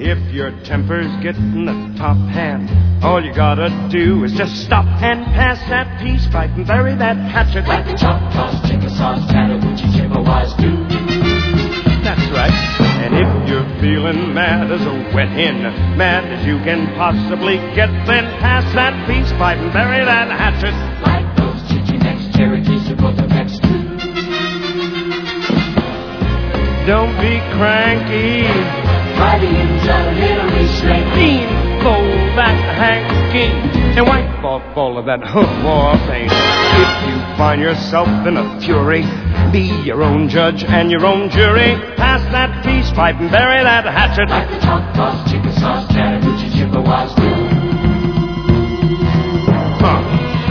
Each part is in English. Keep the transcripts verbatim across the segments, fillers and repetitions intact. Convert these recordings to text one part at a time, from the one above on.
If your temper's getting the top hand, all you gotta do is just stop and pass that peace pipe and bury that hatchet. Like the Choctaws, Chickasaws, Chattahoochee, Chippewas do. That's right. And if you're feeling mad as a wet hen, mad as you can possibly get, then pass that peace pipe and bury that hatchet. Like those Chichimex, Cherokees, Dakota Mex do. Don't be cranky. Try the ends of a little restraint. Clean, fold that hanky and wipe off all of that hoof war paint. If you find yourself in a fury, be your own judge and your own jury. Pass that peace pipe and bury that hatchet. Like the Choctaws, Chickasaws, Chattahoochee, Chippewas do. Huh.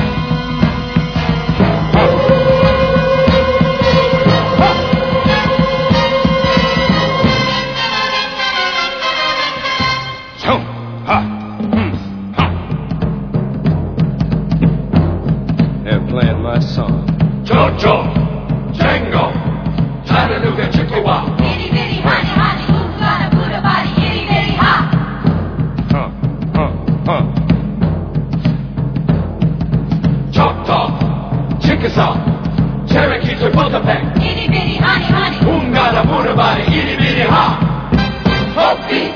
Playing my song. Cho-cho, Django, Chattanooga, Chippewa. Itty bitty honey, honey, who's gonna put a body itty bitty hot? Huh, huh, huh. Choctaw, Chickasaw, Cherokee, Dakota Mex. Itty bitty honey, honey. Ungada, Buddha body, itty bitty ha. Hopi,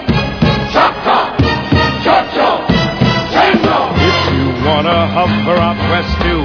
Choctaw, Cho-cho, Django. If you wanna hover up west to